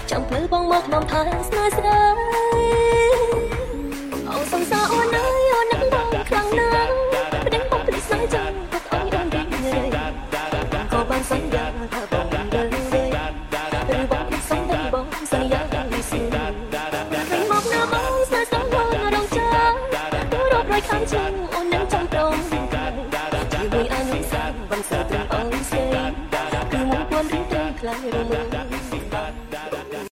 ចាំភ្លឺបងមកខ្ញុំថាស្នេហ៍ស្នេហ៍